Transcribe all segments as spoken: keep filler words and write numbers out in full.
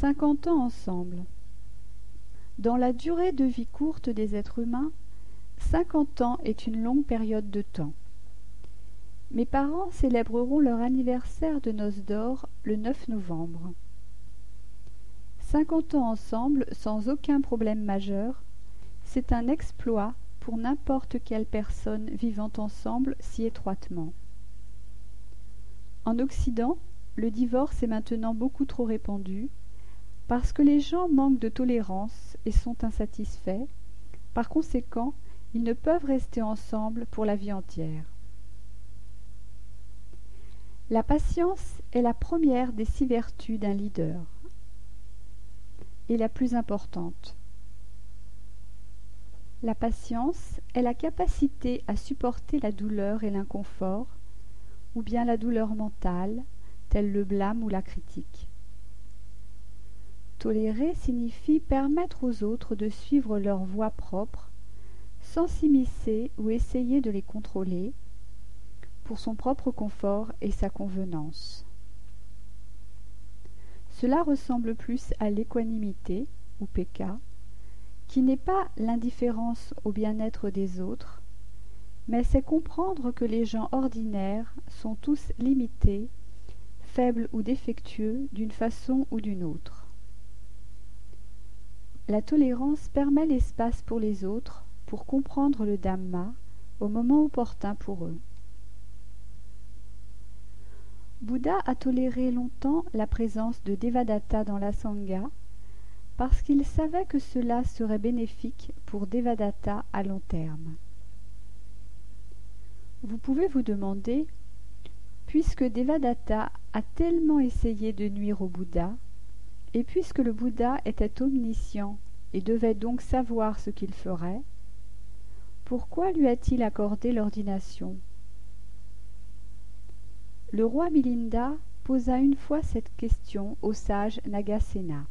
cinquante ans ensemble. Dans la durée de vie courte des êtres humains, cinquante ans est une longue période de temps. Mes parents célébreront leur anniversaire de noces d'or le neuf novembre. Cinquante ans ensemble, sans aucun problème majeur, c'est un exploit pour n'importe quelle personne vivant ensemble si étroitement. En Occident, le divorce est maintenant beaucoup trop répandu, parce que les gens manquent de tolérance et sont insatisfaits. Par conséquent, ils ne peuvent rester ensemble pour la vie entière. La patience est la première des six vertus d'un leader, et la plus importante. La patience est la capacité à supporter la douleur et l'inconfort, ou bien la douleur mentale, telle le blâme ou la critique. Tolérer signifie permettre aux autres de suivre leur voie propre, sans s'immiscer ou essayer de les contrôler, pour son propre confort et sa convenance. Cela ressemble plus à l'équanimité, ou péka, qui n'est pas l'indifférence au bien-être des autres, mais c'est comprendre que les gens ordinaires sont tous limités, faibles ou défectueux d'une façon ou d'une autre. La tolérance permet l'espace pour les autres, pour comprendre le Dhamma au moment opportun pour eux. Bouddha a toléré longtemps la présence de Devadatta dans la Sangha, parce qu'il savait que cela serait bénéfique pour Devadatta à long terme. Vous pouvez vous demander, puisque Devadatta a tellement essayé de nuire au Bouddha, et puisque le Bouddha était omniscient et devait donc savoir ce qu'il ferait, pourquoi lui a-t-il accordé l'ordination? Le roi Milinda posa une fois cette question au sage Nagasena.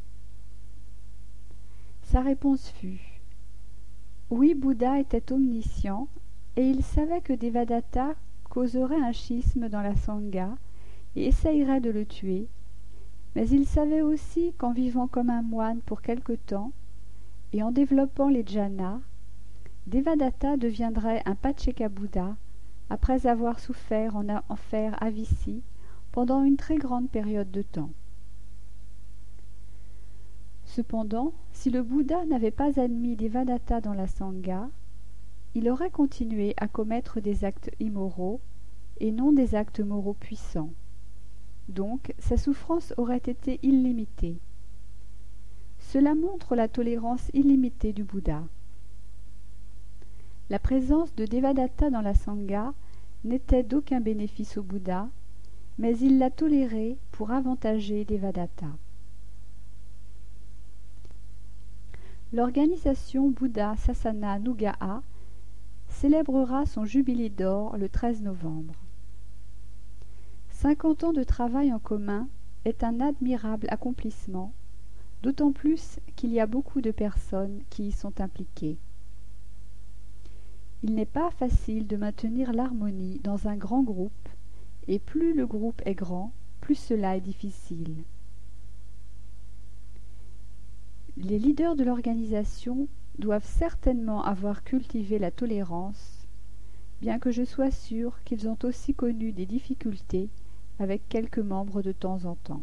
Sa réponse fut « Oui, Bouddha était omniscient, et il savait que Devadatta causerait un schisme dans la Sangha et essayerait de le tuer, mais il savait aussi qu'en vivant comme un moine pour quelque temps, et en développant les jhanas, Devadatta deviendrait un Paccekabuddha après avoir souffert en enfer à Vici pendant une très grande période de temps. Cependant, si le Bouddha n'avait pas admis Devadatta dans la Sangha, il aurait continué à commettre des actes immoraux et non des actes moraux puissants. Donc, sa souffrance aurait été illimitée. Cela montre la tolérance illimitée du Bouddha. La présence de Devadatta dans la Sangha n'était d'aucun bénéfice au Bouddha, mais il l'a toléré pour avantager Devadatta. L'organisation Bouddha Sasana Nugaha célébrera son jubilé d'or le treize novembre. Cinquante ans de travail en commun est un admirable accomplissement, d'autant plus qu'il y a beaucoup de personnes qui y sont impliquées. Il n'est pas facile de maintenir l'harmonie dans un grand groupe, et plus le groupe est grand, plus cela est difficile. Les leaders de l'organisation doivent certainement avoir cultivé la tolérance, bien que je sois sûre qu'ils ont aussi connu des difficultés avec quelques membres de temps en temps.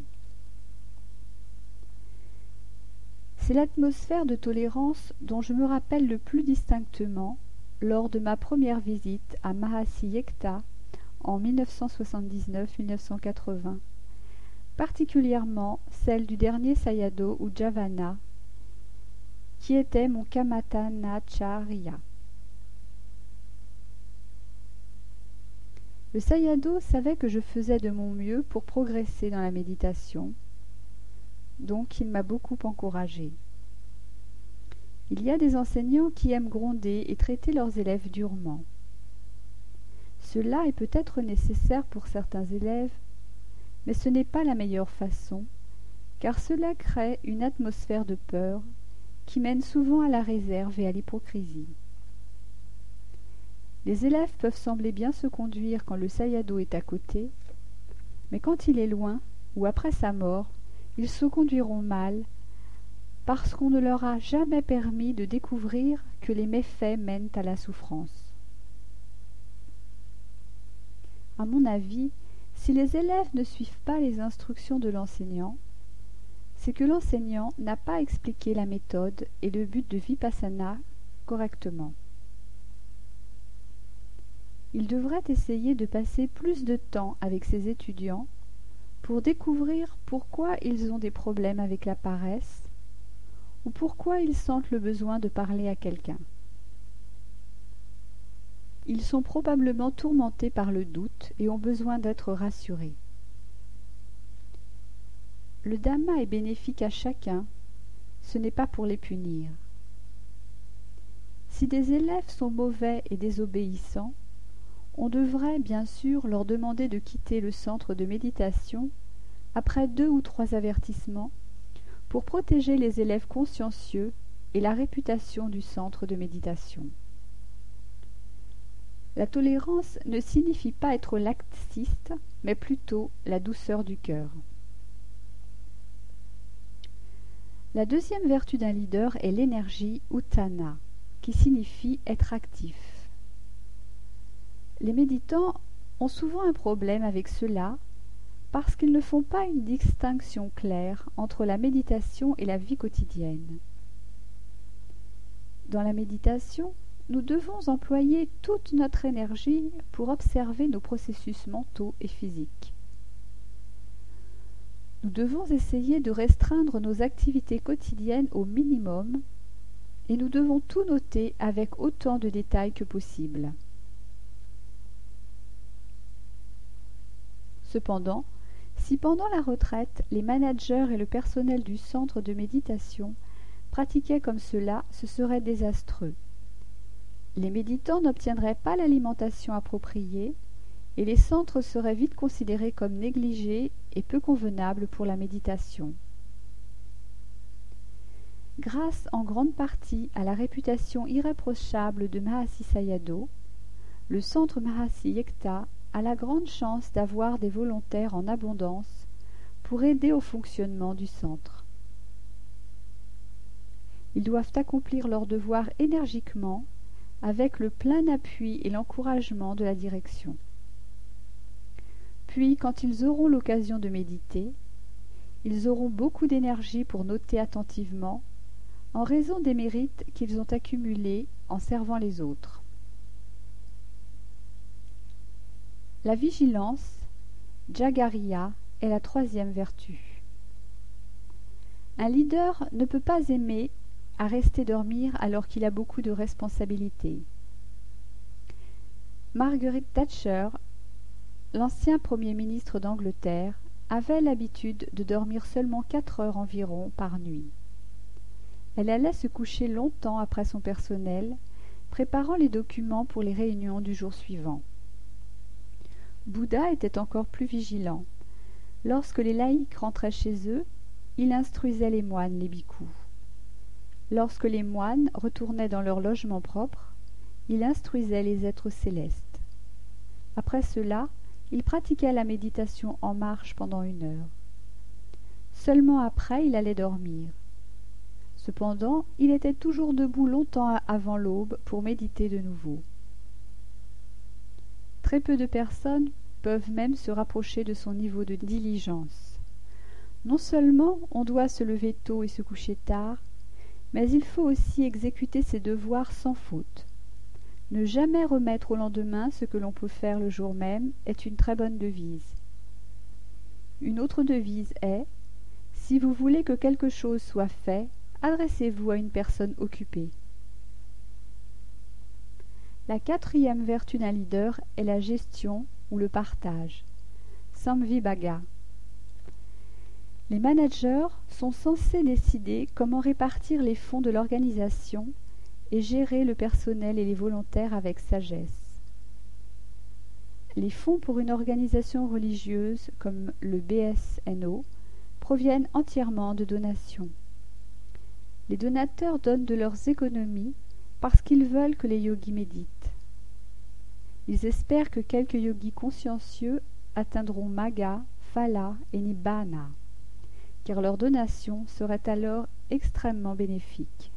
C'est l'atmosphère de tolérance dont je me rappelle le plus distinctement lors de ma première visite à Mahasi Yekta en mille neuf cent soixante-dix-neuf à mille neuf cent quatre-vingts, particulièrement celle du dernier Sayadaw ou Javana, qui était mon Kamatanacharya. Le Sayadaw savait que je faisais de mon mieux pour progresser dans la méditation, donc il m'a beaucoup encouragée. Il y a des enseignants qui aiment gronder et traiter leurs élèves durement. Cela est peut-être nécessaire pour certains élèves, mais ce n'est pas la meilleure façon, car cela crée une atmosphère de peur qui mène souvent à la réserve et à l'hypocrisie. Les élèves peuvent sembler bien se conduire quand le Sayadaw est à côté, mais quand il est loin ou après sa mort, ils se conduiront mal, parce qu'on ne leur a jamais permis de découvrir que les méfaits mènent à la souffrance. À mon avis, si les élèves ne suivent pas les instructions de l'enseignant, c'est que l'enseignant n'a pas expliqué la méthode et le but de Vipassana correctement. Il devrait essayer de passer plus de temps avec ses étudiants pour découvrir pourquoi ils ont des problèmes avec la paresse ou pourquoi ils sentent le besoin de parler à quelqu'un. Ils sont probablement tourmentés par le doute et ont besoin d'être rassurés. Le Dhamma est bénéfique à chacun, ce n'est pas pour les punir. Si des élèves sont mauvais et désobéissants, on devrait bien sûr leur demander de quitter le centre de méditation après deux ou trois avertissements pour protéger les élèves consciencieux et la réputation du centre de méditation. La tolérance ne signifie pas être laxiste, mais plutôt la douceur du cœur. La deuxième vertu d'un leader est l'énergie uttana, qui signifie être actif. Les méditants ont souvent un problème avec cela parce qu'ils ne font pas une distinction claire entre la méditation et la vie quotidienne. Dans la méditation, nous devons employer toute notre énergie pour observer nos processus mentaux et physiques. Nous devons essayer de restreindre nos activités quotidiennes au minimum et nous devons tout noter avec autant de détails que possible. Cependant, si pendant la retraite, les managers et le personnel du centre de méditation pratiquaient comme cela, ce serait désastreux. Les méditants n'obtiendraient pas l'alimentation appropriée et les centres seraient vite considérés comme négligés et peu convenables pour la méditation. Grâce en grande partie à la réputation irréprochable de Mahasi Sayadaw, le centre Mahasi Yekta a la grande chance d'avoir des volontaires en abondance pour aider au fonctionnement du centre. Ils doivent accomplir leur devoir énergiquement avec le plein appui et l'encouragement de la direction. Puis, quand ils auront l'occasion de méditer, ils auront beaucoup d'énergie pour noter attentivement en raison des mérites qu'ils ont accumulés en servant les autres. La vigilance, Jagariya, est la troisième vertu. Un leader ne peut pas aimer à rester dormir alors qu'il a beaucoup de responsabilités. Margaret Thatcher, l'ancien Premier ministre d'Angleterre, avait l'habitude de dormir seulement quatre heures environ par nuit. Elle allait se coucher longtemps après son personnel, préparant les documents pour les réunions du jour suivant. Bouddha était encore plus vigilant. Lorsque les laïcs rentraient chez eux, il instruisait les moines, les bhikkhus. Lorsque les moines retournaient dans leur logement propre, il instruisait les êtres célestes. Après cela, il pratiquait la méditation en marche pendant une heure. Seulement après, il allait dormir. Cependant, il était toujours debout longtemps avant l'aube pour méditer de nouveau. Très peu de personnes peuvent même se rapprocher de son niveau de diligence. Non seulement on doit se lever tôt et se coucher tard, mais il faut aussi exécuter ses devoirs sans faute. Ne jamais remettre au lendemain ce que l'on peut faire le jour même est une très bonne devise. Une autre devise est « Si vous voulez que quelque chose soit fait, adressez-vous à une personne occupée ». La quatrième vertu d'un leader est la gestion ou le partage, Samvibhaga. Les managers sont censés décider comment répartir les fonds de l'organisation et gérer le personnel et les volontaires avec sagesse. Les fonds pour une organisation religieuse comme le B S N O proviennent entièrement de donations. Les donateurs donnent de leurs économies parce qu'ils veulent que les yogis méditent. Ils espèrent que quelques yogis consciencieux atteindront Magga, Phala et Nibbana. car leur donation serait alors extrêmement bénéfique.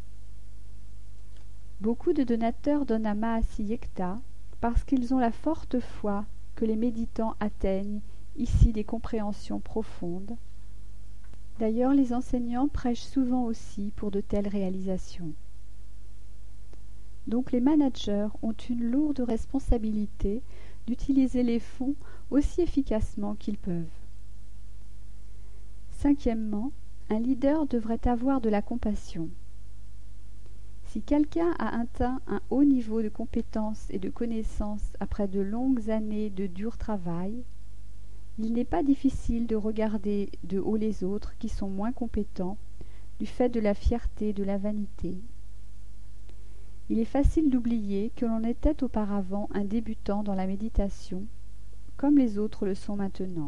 Beaucoup de donateurs donnent à Mahasi Yekta parce qu'ils ont la forte foi que les méditants atteignent ici des compréhensions profondes. D'ailleurs, les enseignants prêchent souvent aussi pour de telles réalisations. Donc les managers ont une lourde responsabilité d'utiliser les fonds aussi efficacement qu'ils peuvent. Cinquièmement, un leader devrait avoir de la compassion. Si quelqu'un a atteint un haut niveau de compétence et de connaissance après de longues années de dur travail, il n'est pas difficile de regarder de haut les autres qui sont moins compétents du fait de la fierté et de la vanité. Il est facile d'oublier que l'on était auparavant un débutant dans la méditation, comme les autres le sont maintenant.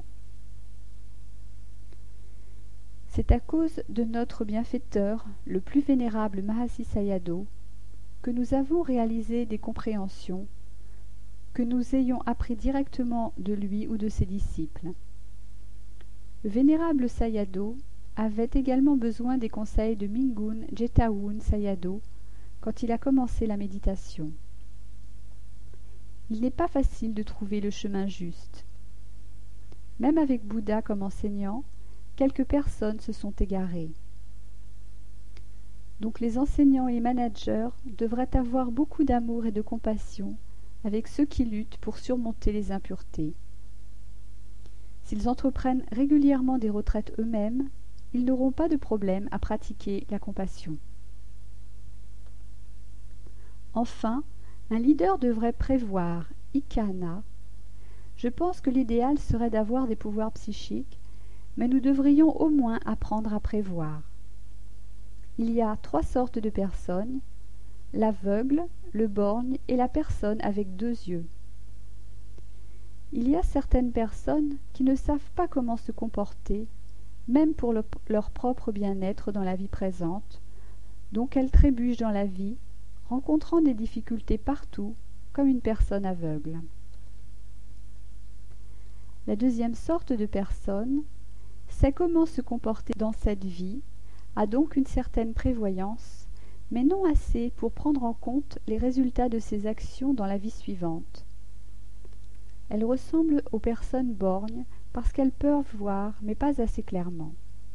C'est à cause de notre bienfaiteur, le plus vénérable Mahasi Sayadaw, que nous avons réalisé des compréhensions, que nous ayons appris directement de lui ou de ses disciples. Le vénérable Sayadaw avait également besoin des conseils de Mingun Jetawun Sayadaw quand il a commencé la méditation. Il n'est pas facile de trouver le chemin juste. Même avec Bouddha comme enseignant, quelques personnes se sont égarées. Donc les enseignants et les managers devraient avoir beaucoup d'amour et de compassion avec ceux qui luttent pour surmonter les impuretés. S'ils entreprennent régulièrement des retraites eux-mêmes, ils n'auront pas de problème à pratiquer la compassion. Enfin, un leader devrait prévoir, ikana. Je pense que l'idéal serait d'avoir des pouvoirs psychiques, mais nous devrions au moins apprendre à prévoir. Il y a trois sortes de personnes, l'aveugle, le borgne et la personne avec deux yeux. Il y a certaines personnes qui ne savent pas comment se comporter, même pour le, leur propre bien-être dans la vie présente, donc elles trébuchent dans la vie, rencontrant des difficultés partout, comme une personne aveugle. La deuxième sorte de personne sait comment se comporter dans cette vie, a donc une certaine prévoyance, mais non assez pour prendre en compte les résultats de ses actions dans la vie suivante. Elle ressemble aux personnes borgnes parce qu'elles peuvent voir, mais pas assez clairement.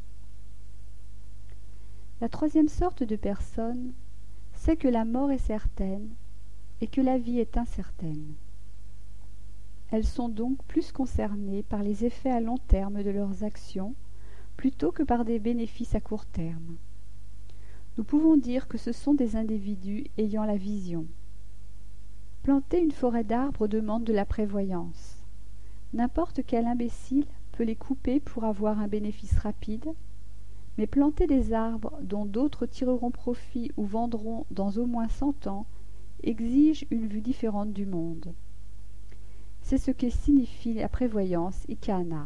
La troisième sorte de personne sait que la mort est certaine et que la vie est incertaine. Elles sont donc plus concernées par les effets à long terme de leurs actions plutôt que par des bénéfices à court terme. Nous pouvons dire que ce sont des individus ayant la vision. Planter une forêt d'arbres demande de la prévoyance. N'importe quel imbécile peut les couper pour avoir un bénéfice rapide, mais planter des arbres dont d'autres tireront profit ou vendront dans au moins cent ans exige une vue différente du monde. C'est ce que signifie la prévoyance ikana.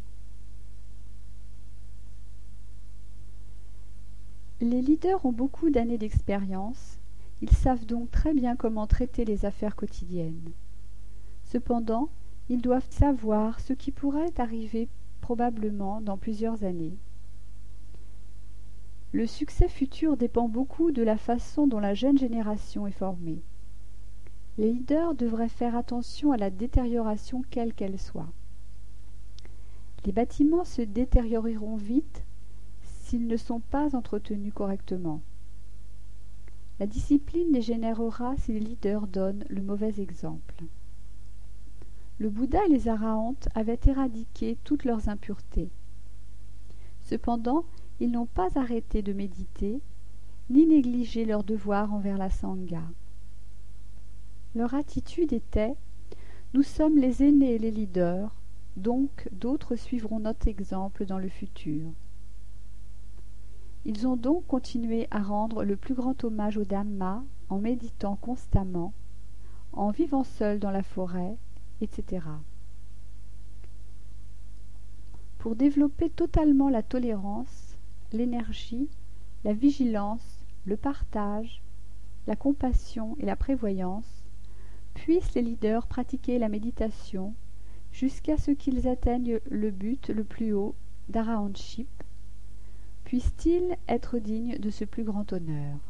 Les leaders ont beaucoup d'années d'expérience, ils savent donc très bien comment traiter les affaires quotidiennes. Cependant, ils doivent savoir ce qui pourrait arriver probablement dans plusieurs années. Le succès futur dépend beaucoup de la façon dont la jeune génération est formée. Les leaders devraient faire attention à la détérioration quelle qu'elle soit. Les bâtiments se détérioreront vite s'ils ne sont pas entretenus correctement. La discipline dégénérera si les leaders donnent le mauvais exemple. Le Bouddha et les Arahants avaient éradiqué toutes leurs impuretés. Cependant, ils n'ont pas arrêté de méditer, ni négligé leur devoir envers la Sangha. Leur attitude était « Nous sommes les aînés et les leaders, donc d'autres suivront notre exemple dans le futur ». Ils ont donc continué à rendre le plus grand hommage au Dhamma en méditant constamment, en vivant seuls dans la forêt, et cetera. Pour développer totalement la tolérance, l'énergie, la vigilance, le partage, la compassion et la prévoyance, puissent les leaders pratiquer la méditation jusqu'à ce qu'ils atteignent le but le plus haut d'arahantship, puisse-t-il être digne de ce plus grand honneur.